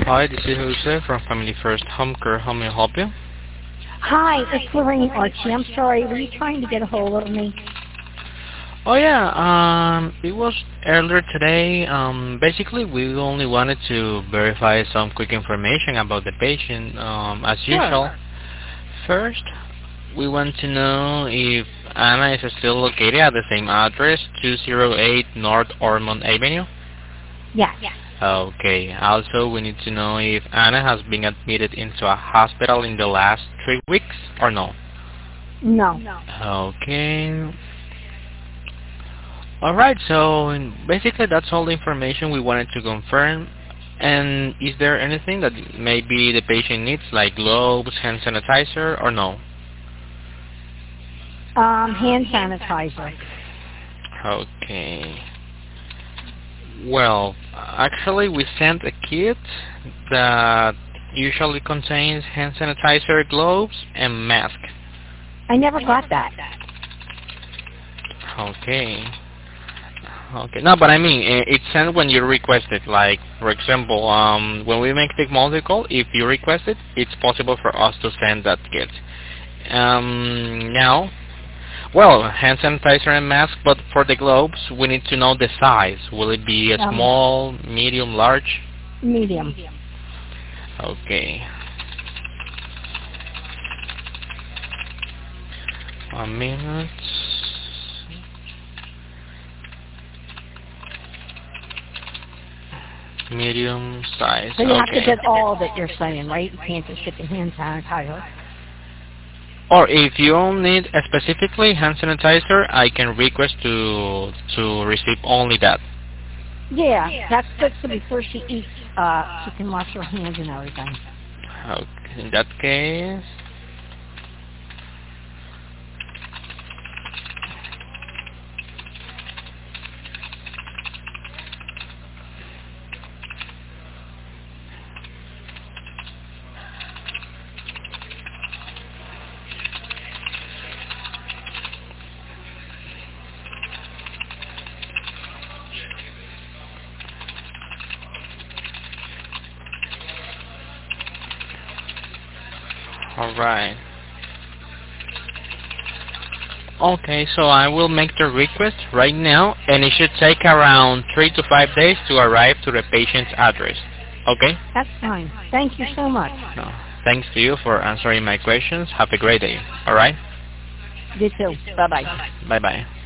Hi, this is Jose from Family First Home Care. How may I help you? Hi, it's Lorraine Archie. I'm sorry, were you trying to get a hold of me? Oh yeah, it was earlier today. Basically, we only wanted to verify some quick information about the patient, as Sure. usual. First, we want to know if Anna is still located at the same address, 208 North Ormond Avenue. Yes. Okay. Also, we need to know if Anna has been admitted into a hospital in the last 3 weeks or no. No. Okay. Alright, so basically that's all the information we wanted to confirm. And is there anything that maybe the patient needs, like gloves, hand sanitizer, or no? Hand sanitizer. Okay. Well, actually we sent a kit that usually contains hand sanitizer, gloves, and mask. I never got that. Okay. Okay. No, but I mean, it's sent when you request it. Like, for example, when we make the multi-call, if you request it, it's possible for us to send that kit. Now, well, hand sanitizer and mask, but for the gloves, we need to know the size. Will it be a small, medium, large? Medium. Okay. 1 minute. Medium size. So you have to Okay. get all that you're saying, right? You can't just get the hand sanitizer. Or if you only need specifically hand sanitizer, I can request to receive only that. Yeah, that's good so before she eats, she can wash her hands and everything. Okay. In that case, alright. Okay, so I will make the request right now, and it should take around 3 to 5 days to arrive to the patient's address. Okay? That's fine. Thank you so much. No. Thanks to you for answering my questions. Have a great day. Alright? You too. Bye-bye. Bye-bye.